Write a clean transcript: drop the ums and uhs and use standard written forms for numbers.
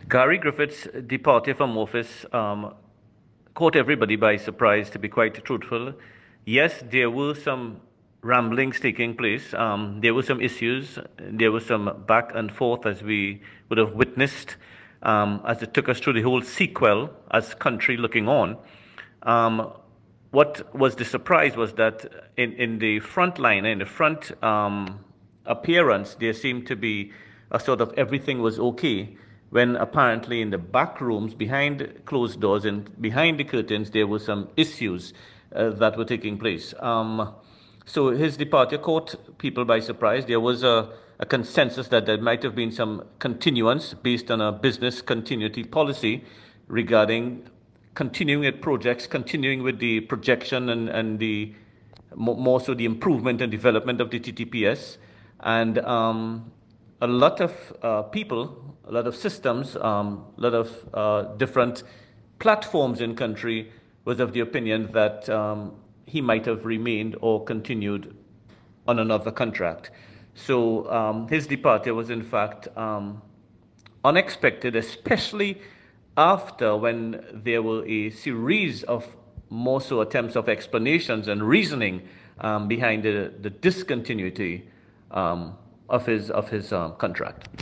Gary Griffith's departure from office caught everybody by surprise, to be quite truthful. Yes, there were some ramblings taking place. There were some issues. There was some back and forth, as we would have witnessed, as it took us through the whole sequel as country looking on. What was the surprise was that in the front line, in the front appearance, there seemed to be a sort of everything was okay, when apparently in the back rooms, behind closed doors and behind the curtains, there were some issues that were taking place. So his departure caught people by surprise. There was a consensus that there might have been some continuance based on a business continuity policy regarding continuing with projects, continuing with the projection and the more so the improvement and development of the TTPS. And a lot of people, a lot of systems, a lot of different platforms in country was of the opinion that he might have remained or continued on another contract. So his departure was in fact unexpected, especially after when there were a series of more so attempts of explanations and reasoning behind the discontinuity of his contract.